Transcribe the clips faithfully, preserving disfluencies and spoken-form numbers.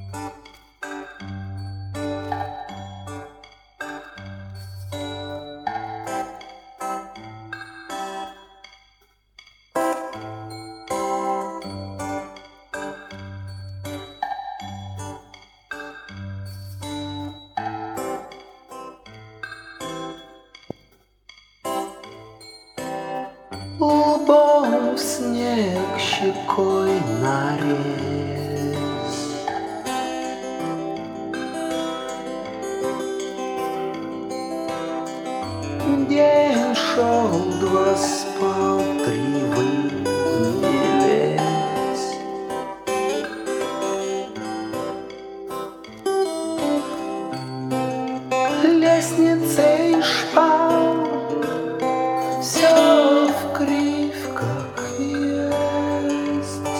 Лбом в снег, щекой нарез. День шел, два спал, три вылез. Лестницей шпал, все в крив, как есть.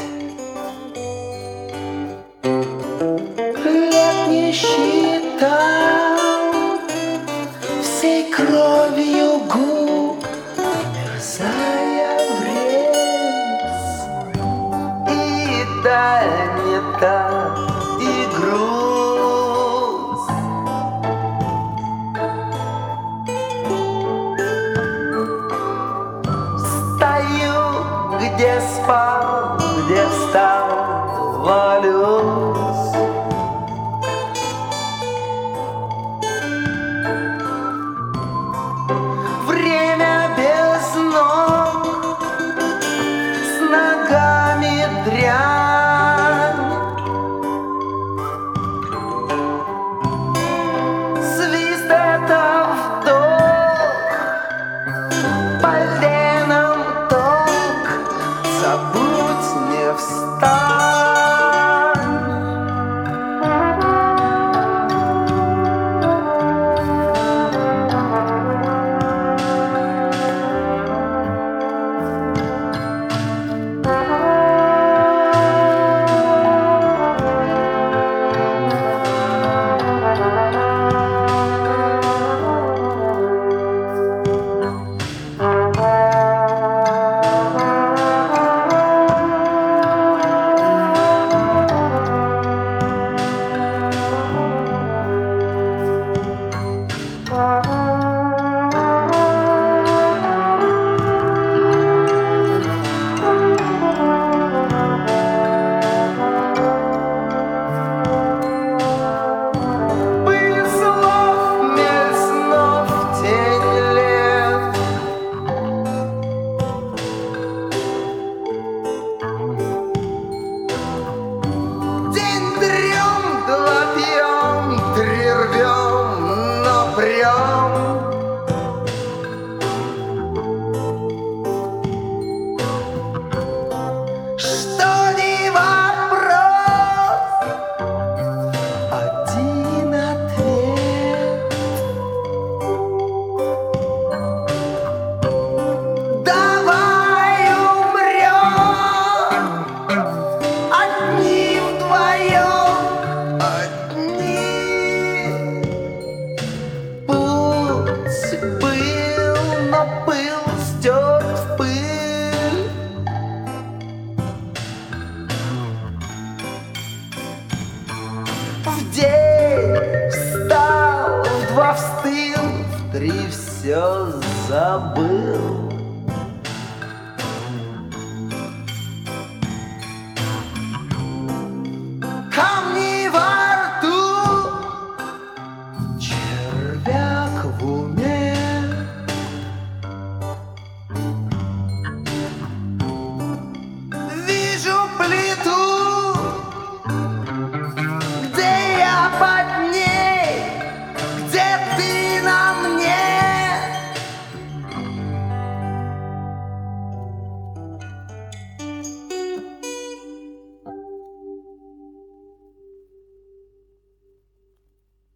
Лет не считал, всей кровью губ мерзая врез. И да, не та, и грусть. Стою, где спал, где встал, валюсь. Время без ног, с ногами дрянь. Свист — это вдох, поленом ток, забудь, не встань. Что не вопрос, один ответ. Давай умрем одни вдвоем, одни. Путь был, но был стерт в пыль. В день встал, в два встыл, в три все забыл.